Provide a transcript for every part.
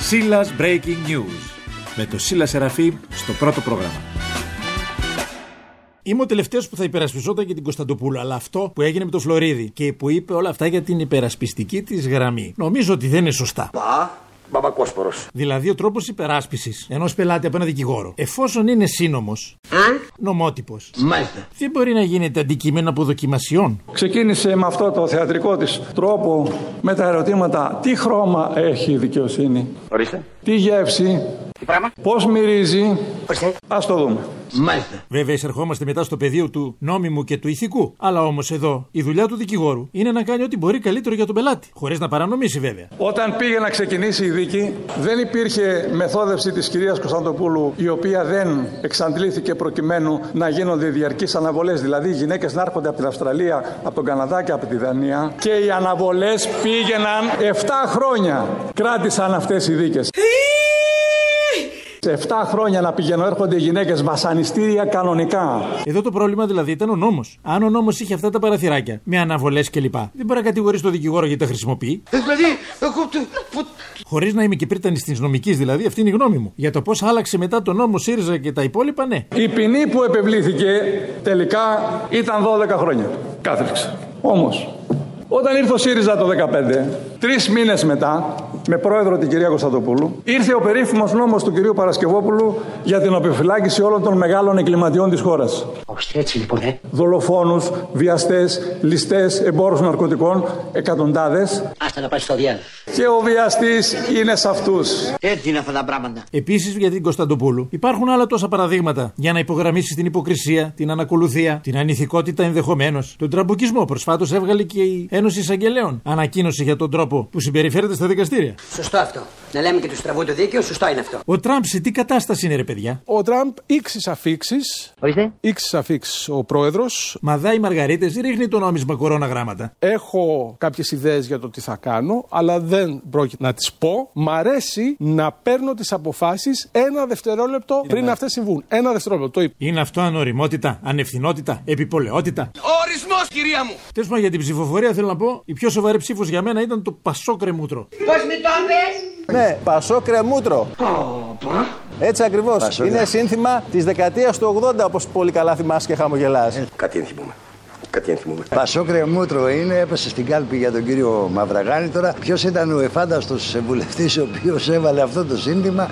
Σίλας Breaking News με το Σίλα Σεραφείμ στο πρώτο πρόγραμμα. Είμαι ο τελευταίος που θα υπερασπιζόταν για την Κωνσταντοπούλου, αλλά αυτό που έγινε με το Φλωρίδη και που είπε όλα αυτά για την υπερασπιστική της γραμμή, νομίζω ότι δεν είναι σωστά. Μπαμπακόσπορος. Δηλαδή ο τρόπος υπεράσπισης ενός πελάτη από ένα δικηγόρο, εφόσον είναι σύνομος, νομότυπος, Μάλιστα. δεν μπορεί να γίνεται αντικείμενο αποδοκιμασιών. Ξεκίνησε με αυτό το θεατρικό της τρόπο με τα ερωτήματα: τι χρώμα έχει η δικαιοσύνη, Ορίστε. τι γεύση, Τι πράγμα. πώς μυρίζει. Ορίστε. Ας το δούμε. Μάλιστα. Βέβαια, εισερχόμαστε μετά στο πεδίο του νόμιμου και του ηθικού. Αλλά όμως εδώ η δουλειά του δικηγόρου είναι να κάνει ό,τι μπορεί καλύτερο για τον πελάτη. Χωρίς να παρανομήσει, βέβαια. Όταν πήγε να ξεκινήσει η δίκη, δεν υπήρχε μεθόδευση της κυρίας Κωνσταντοπούλου, η οποία δεν εξαντλήθηκε προκειμένου να γίνονται διαρκείς αναβολές. Δηλαδή, οι γυναίκες να έρχονται από την Αυστραλία, από τον Καναδά και από τη Δανία. Και οι αναβολές πήγαιναν 7 χρόνια. Κράτησαν αυτές οι δίκες. Σε 7 χρόνια να πηγαίνουν, έρχονται οι γυναίκες βασανιστήρια κανονικά. Εδώ το πρόβλημα δηλαδή ήταν ο νόμος. Αν ο νόμος είχε αυτά τα παραθυράκια με αναβολές κλπ., δεν μπορεί να κατηγορήσει τον δικηγόρο γιατί τα χρησιμοποιεί. Δηλαδή, Χωρίς να είμαι και πρίτανης της νομικής, δηλαδή, αυτή είναι η γνώμη μου. Για το πώς άλλαξε μετά το νόμο ΣΥΡΙΖΑ και τα υπόλοιπα, ναι. Η ποινή που επευλήθηκε τελικά ήταν 12 χρόνια κάθριξη. Όμως, όταν ήρθε ο ΣΥΡΙΖΑ το 2015, 3 μήνες μετά, με πρόεδρο την κυρία Κωνσταντοπούλου, ήρθε ο περίφημος νόμος του κυρίου Παρασκευόπουλου για την αποφυλάκηση όλων των μεγάλων εγκληματιών της χώρας. έτσι λοιπόν, Δολοφόνους, βιαστές, ληστές, εμπόρους ναρκωτικών, εκατοντάδες. Άστα να πάει στο διάλογο. Και ο βιαστής είναι σε αυτούς. Έτσι είναι αυτά τα πράγματα. Επίσης, για την Κωνσταντοπούλου υπάρχουν άλλα τόσα παραδείγματα για να υπογραμμίσει την υποκρισία, την ανακολουθία, την ανηθικότητα ενδεχομένως, τον τραμπουκισμό. Προσφάτως έβγαλε και η Ένωση Εισαγγελέων ανακοίνωση για τον τρόπο που συμπεριφέρεται στα δικαστήρια. Σωστό αυτό. Να λέμε και του τραβού το δίκαιο, σωστό είναι αυτό. Ο Τραμπ σε τι κατάσταση είναι, ρε παιδιά? Ο Τραμπ ήξης αφήξης. Ορίστε. Ήξης αφήξης ο πρόεδρος. Μαδάει μαργαρίτες, ρίχνει το νόμισμα κορώνα γράμματα. Έχω κάποιες ιδέες για το τι θα κάνω, αλλά δεν πρόκειται να τις πω. Μ' αρέσει να παίρνω τις αποφάσεις 1 δευτερόλεπτο πριν αυτές συμβούν. 1 δευτερόλεπτο, το είπα. Είναι αυτό ανοριμότητα, ανευθυνότητα, επιπολαιότητα? Ορισμός, κυρία μου. Τέλος πάντων, για την ψηφοφορία θέλω να πω: η πιο σοβαρή ψήφος για μένα ήταν το Πασόκ Κρεμούτρο. Πώς με το πες? Ναι, Πασόκ Κρεμούτρο. Έτσι ακριβώς. Είναι σύνθημα της δεκαετίας του 80, όπως πολύ καλά θυμάσαι και χαμογελάς. Κάτι ενθυμούμε. Πασόκ Κρεμούτρο είναι, έπεσε στην κάλπη για τον κύριο Μαυραγάνη. Τώρα, ποιος ήταν ο εφάνταστος βουλευτής ο οποίος έβαλε αυτό το σύνθημα?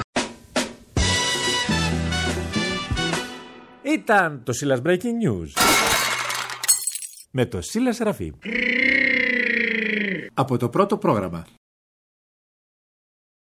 Ήταν το Σίλας Breaking News με το Σίλα Σεραφείμ από το πρώτο πρόγραμμα.